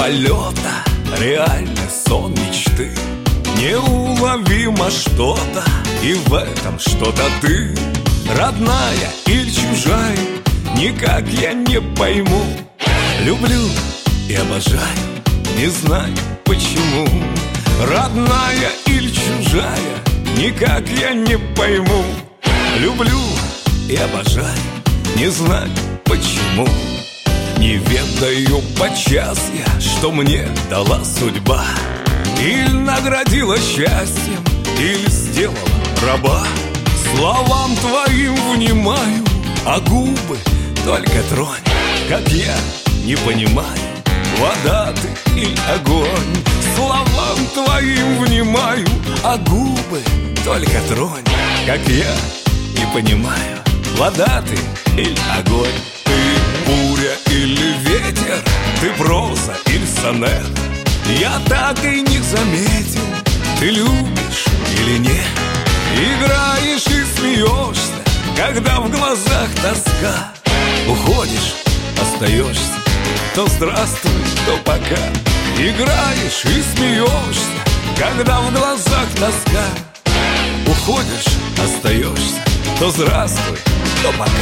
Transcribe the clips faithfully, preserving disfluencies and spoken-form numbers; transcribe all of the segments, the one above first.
полета, реальный сон мечты. Неуловимо что-то, и в этом что-то ты. Родная или чужая, никак я не пойму. Люблю и обожаю, не знаю почему. Родная или чужая, никак я не пойму. Люблю и обожаю, не знаю почему. Не ведаю подчас я, что мне дала судьба. Или наградила счастьем, или сделала раба. Словам твоим внимаю, а губы только тронь. Как я не понимаю, вода ты или огонь. Словам твоим внимаю, а губы только тронь. Как я не понимаю, вода ты или огонь. Ты буря или ветер, ты проза или сонет. Я так и не заметил, ты любишь или нет. Играешь и смеешься, когда в глазах тоска. Уходишь, остаешься, то здравствуй, то пока. Играешь и смеешься, когда в глазах тоска. Уходишь, остаешься, то здравствуй, то пока.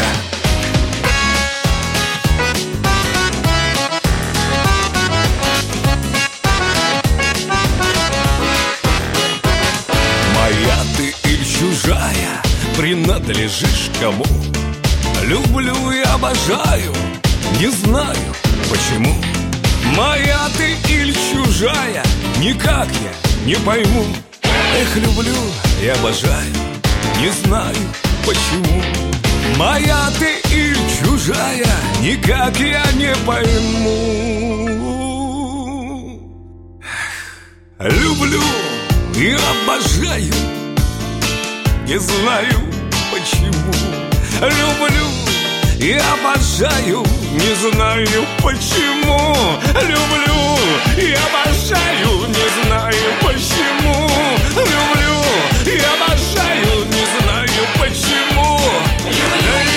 Моя ты или чужая, принадлежишь кому? Люблю и обожаю, не знаю почему. Моя ты или чужая, никак я не пойму. Эх, люблю и обожаю, не знаю почему. Моя ты или чужая, никак я не пойму. Эх, люблю и обожаю, не знаю почему. Люблю и обожаю, не знаю почему. Люблю и обожаю, не знаю почему. Люблю и обожаю, не знаю почему.